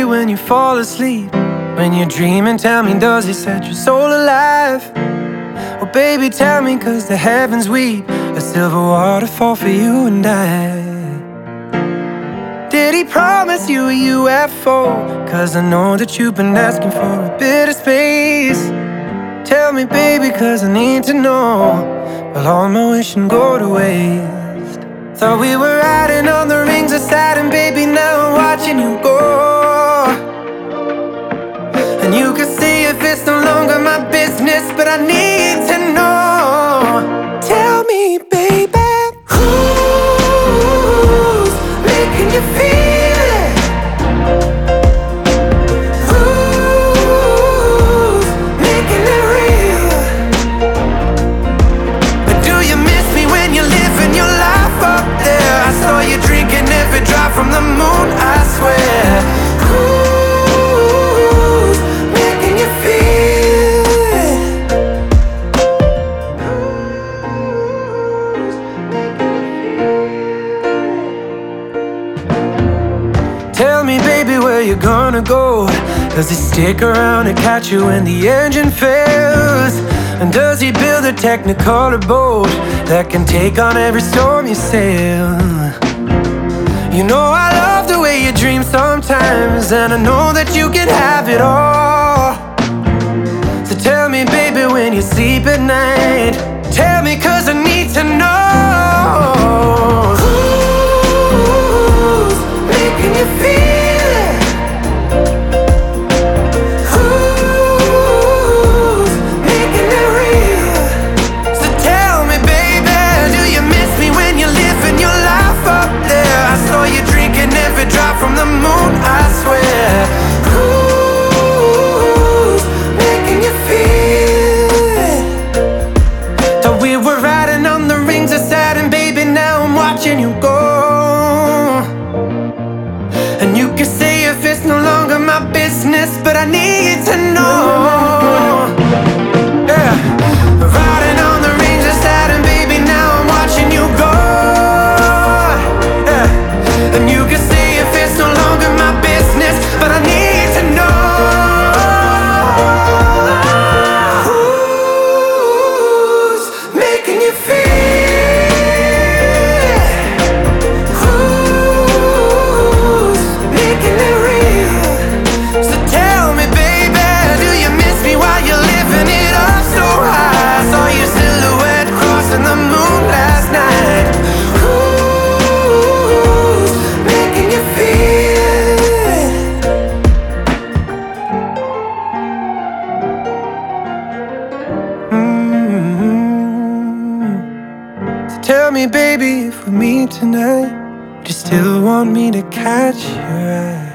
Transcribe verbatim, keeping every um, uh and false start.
baby, when you fall asleep, when you're dreaming, tell me, does he set your soul alive? Oh baby, tell me, cause the heavens weep, a silver waterfall for you and I. Did he promise you a U F O? Cause I know that you've been asking for a bit of space. Tell me baby, cause I need to know, will all my wishing go to waste? Thought we were riding on the rings of Saturn, baby, now I'm watching you go. And you can see if it's no longer my business, but I need to know. Tell me baby, who's making you feel it? Who's making it real? And do you miss me when you're living your life up there? I saw you drinking every drop from the moon, I swear. Who's making you feel it? Who's making you feel it? Tell me baby, where you gonna go? Does he stick around to catch you when the engine fails? And does he build a Technicolor boat that can take on every storm you sail? You know I love the way you dream sometimes, and I know that you can have it all. So tell me baby, when you sleep at night, tell me cause I need to know. Who's making you feel it? Who's making it real? So tell me baby, do you miss me when you're living your life up there? I saw you drinking every drop from the moon, I swear. Who's making you feel it? Thought we were riding on the rings of Saturn, baby, now I'm watching you go. And you can say if it's no longer my business, but I need to know. Yeah. Riding on the rings of Saturn, baby, now I'm watching you go. Yeah. And you can say if it's no longer my business, but I need to know. Who's making you feel? Who's making it real? So tell me baby, do you miss me while you're living it up so high? I saw your silhouette crossing the moon last night. Who's making you feel it? Mm-hmm. So tell me baby, if we meet tonight, do you still want me to catch your eye?